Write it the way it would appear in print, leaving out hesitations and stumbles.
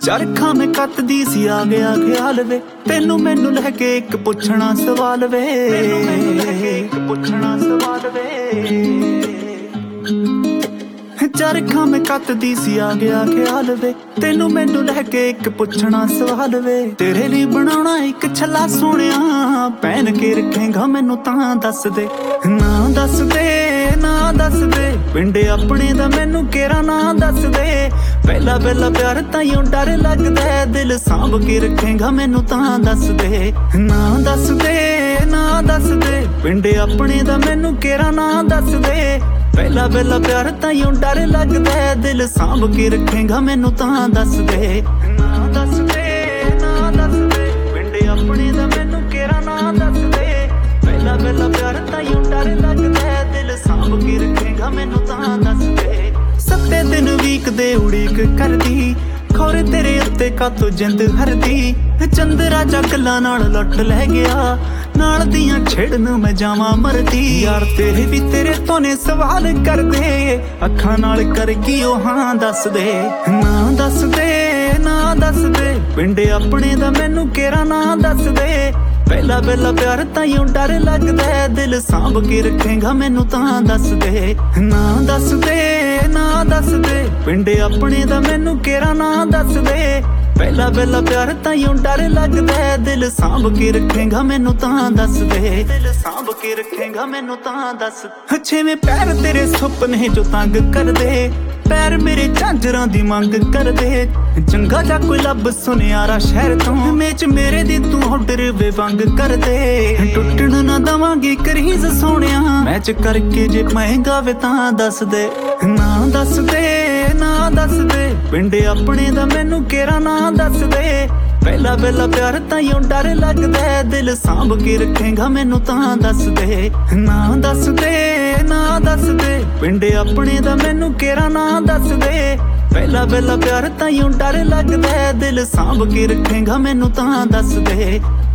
ਚਰਖਾ ਮੈਂ ਕੱਤਦੀ ਸੀ ਆ ਗਿਆ ਖਿਆਲ ਵੇ ਤੈਨੂੰ ਮੈਨੂੰ ਲੈ ਕੇ ਇੱਕ ਪੁੱਛਣਾ ਸਵਾਲ ਵੇ ਚਰਖਾ ਮੈਂ ਕੱਤਦੀ ਸੀ ਆ ਗਿਆ ਖਿਆਲ ਵੇ ਤੈਨੂੰ ਮੈਨੂੰ ਲੈ ਕੇ ਇੱਕ ਪੁੱਛਣਾ ਸਵਾਲ ਵੇ ਤੇਰੇ ਲਈ ਬਣਾਉਣਾ ਇੱਕ ਛੱਲਾ ਸੋਹਣਿਆ ਪਹਿਨ ਕੇ ਰੱਖੇਗਾ ਮੈਨੂੰ ਤਾਂ ਦੱਸ ਦੇ ਨਾ ਦੱਸ ਦੇ ਨਾ ਦੱਸ ਦੇ ਪਿੰਡ ਆਪਣੇ ਦਾ ਮੈਨੂੰ ਕਿਹੜਾ ਨਾ ਦੱਸ ਦੇ ਪਹਿਲਾ ਪਿਆਰ ਤਾਈਓ ਡਰ ਲੱਗਦਾ ਦਿਲ ਸਾਂਭ ਕੇ ਰੱਖੇਗਾ ਮੈਨੂੰ ਤਾਂ ਦੱਸ ਦੇ ਨਾ ਦੱਸ ਦੇ ਨਾ ਦੱਸ ਦੇ ਪਿੰਡ ਆਪਣੇ ਦਾ ਮੈਨੂੰ ਕਿਹੜਾ ਨਾ ਦੱਸ ਦੇ ਪਹਿਲਾ ਪਿਆਰ ਤਾਈਓ ਡਰ ਲੱਗਦਾ ਦਿਲ ਸਾਂਭ ਕੇ ਰੱਖੇਗਾ ਮੈਨੂੰ ਤਾਂ ਦੱਸ ਦੇ ਨਾ ਦੱਸ ਦੇ ਨਾ ਦੱਸ ਦੇ ਪਿੰਡ ਆਪਣੇ ਦਾ ਮੈਨੂੰ ਕਿਹੜਾ ਨਾ ਦੱਸ ਦੇ ਪਹਿਲਾ ਪਿਆਰ ਤਾਈਓ ਡਰ ਲੱਗਦਾ ਦਿਲ ਸਾਂਭ ਕੇ ਰੱਖੇਗਾ ਮੈਨੂੰ ਤਾਂ ਦੱਸ ਦੇ ਸੱਤੇ ਦਿਨ ਵੀਕ ਦੇ ਉਡੀਕ ਕਰਦੀ ਖੋਰੇ ਤੇਰੇ ਉੱਤੇ ਕਾਤੋਂ ਜਿੰਦ ਹਰਦੀ ਚੰਦਰਾ ਜੱਗਲਾਂ ਨਾਲ ਲੁੱਟ ਲੈ ਗਿਆ ਨਾਲ ਦੀਆਂ ਛੇੜਨ ਮੈਂ ਜਾਵਾਂ ਮਰਦੀ ਯਾਰ ਤੇਰੇ ਵੀ ਤੇਰੇ ਤੋਂ ਨੇ ਸਵਾਲ ਕਰਦੇ ਅੱਖਾਂ ਨਾਲ ਕਰ ਕੀ ਉਹ ਹਾਂ ਦੱਸ ਦੇ ਨਾ ਦੱਸ ਦੇ ਨਾ ਦੱਸ ਦੇ ਪਿੰਡ ਆਪਣੇ ਦਾ ਮੈਨੂੰ ਕਿਹੜਾ ਨਾ ਦੱਸ ਦੇ ਪਹਿਲਾ ਪਿਆਰ ਤਾਈਓ ਡਰ ਲੱਗਦਾ ਦਿਲ ਸਾਂਭ ਕੇ ਰੱਖੇਗਾ ਮੈਨੂੰ ਤਾਂ ਦੱਸ ਦੇ ਨਾ ਦੱਸ ਦੇ ਨਾ ਦੱਸ ਦੇ ਪਿੰਡ ਆਪਣੇ ਦਾ ਮੈਨੂੰ ਕਿਹੜਾ ਨਾ ਦੱਸ ਦੇ ਪਹਿਲਾ ਪਿਆਰ ਤਾਈਓ ਡਰ ਲੱਗਦਾ ਦਿਲ ਸਾਂਭ ਕੇ ਰੱਖੇਗਾ ਮੈਨੂੰ ਤਾਂ ਦੱਸ ਦੇ ਦਿਲ ਸਾਂਭ ਕੇ ਰੱਖੇਗਾ ਮੈਨੂੰ ਤਾਂ ਦੱਸ ਛੇਵੇਂ ਪੈਰ ਤੇਰੇ ਸੁਪਨੇ ਜੋ ਤੰਗ ਕਰਦੇ ਪੈਰ ਮੇਰੇ ਝਾਂਜਰਾਂ ਦੀ ਮੰਗ ਕਰਦੇ ਚੰਗਾ ਜਾ ਕੋਈ ਲੱਭ ਸੁਨਿਆਰਾ ਸ਼ਹਿਰ ਤੋਂ ਮੇਚ ਮੇਰੇ ਦੀ ਤੂੰ ਆਰਡਰ ਵੇ ਵੰਗ ਕਰਦੇ ਟੁੱਟਣ ਨਾ ਦਵਾਂਗੀ ਕਰੀਜ਼ ਸੋਹਣਿਆ ਮੈਚ ਕਰਕੇ ਜੇ ਮਹਿੰਗਾ ਵੇ ਤਾਂ ਦੱਸ ਦੇ ਨਾ ਦੱਸ ਦੇ ਨਾ ਦੱਸ ਦੇ ਪਿੰਡ ਆਪਣੇ ਦਾ ਮੈਨੂੰ ਕਿਹੜਾ ਨਾ ਦੱਸ ਦੇ ਪਹਿਲਾ ਪਿਆਰ ਤਾਈਓ ਡਰ ਲੱਗਦਾ ਦਿਲ ਸਾਂਭ ਕੇ ਰੱਖੇਗਾ ਮੈਨੂੰ ਤਾਂ ਦੱਸ ਦੇ ਨਾ ਦੱਸ ਦੇ ਨਾ ਦੱਸ ਦੇ ਪਿੰਡ ਆਪਣੇ ਦਾ ਮੈਨੂੰ ਕਿਹੜਾ ਨਾ ਦੱਸ ਦੇ ਪਹਿਲਾ ਪਿਆਰ ਤਾਈਓ ਡਰ ਲੱਗਦਾ ਦਿਲ ਸਾਂਭ ਕੇ ਰੱਖੇਗਾ ਮੈਨੂੰ ਤਾਂ ਦੱਸ ਦੇ